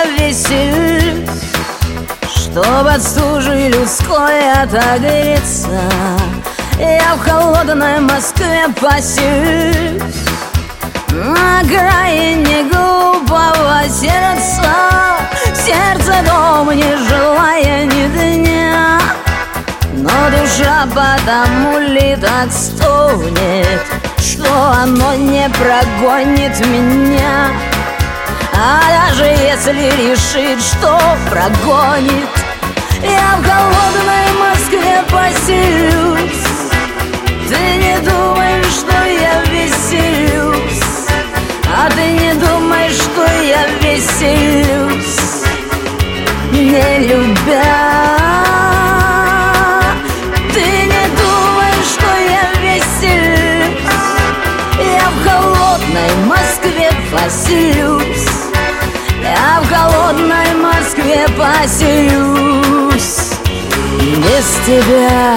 я веселюсь, чтоб от стужи людской отогреться. Я в холодной Москве поселюсь, на окраине глупого сердца. В сердце дом, не желая ни дня, но душа потому ли так стонет, что оно не прогонит меня. А даже если решит, что прогонит, я в холодной Москве поселюсь. Ты не думаешь, что я веселюсь, а ты не думаешь, что я веселюсь, не любя. Ты не думаешь, что я веселюсь, я в холодной Москве поселюсь. Я в холодной Москве поселюсь без тебя.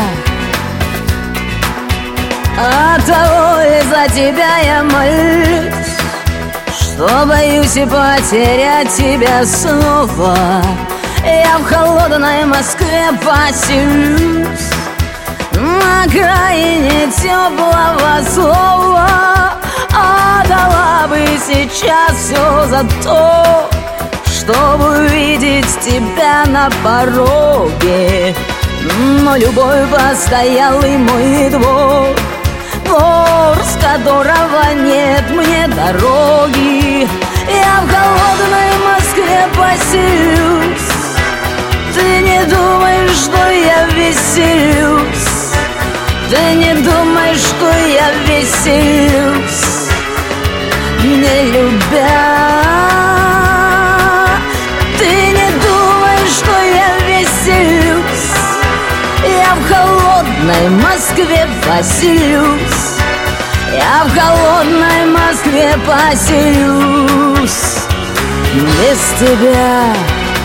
Оттого из-за тебя я молюсь, что боюсь и потерять тебя снова. Я в холодной Москве поселюсь, на окраине теплого слова. Отдала бы сейчас все за то, чтобы увидеть тебя на пороге. Но любовь постоялый мой двор, двор, с которого нет мне дороги. Я в холодной Москве поселюсь. Ты не думаешь, что я веселюсь, ты не думаешь, что я веселюсь, не любя. Ты не думаешь, что я веселюсь, я в холодной Москве поселюсь. Я в холодной Москве поселюсь без тебя.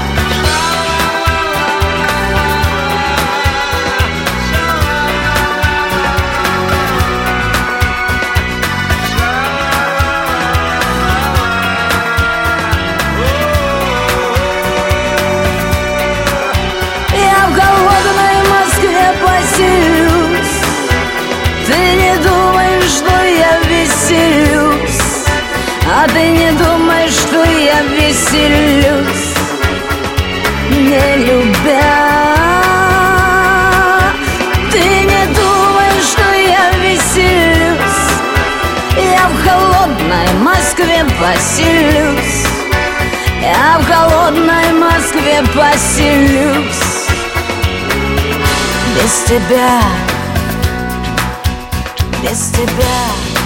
Ты не думаешь, что я веселюсь, а ты не думаешь, что я веселюсь, не любя. Ты не думаешь, что я веселюсь, я в холодной Москве поселюсь. Я в холодной Москве поселюсь без тебя, без тебя.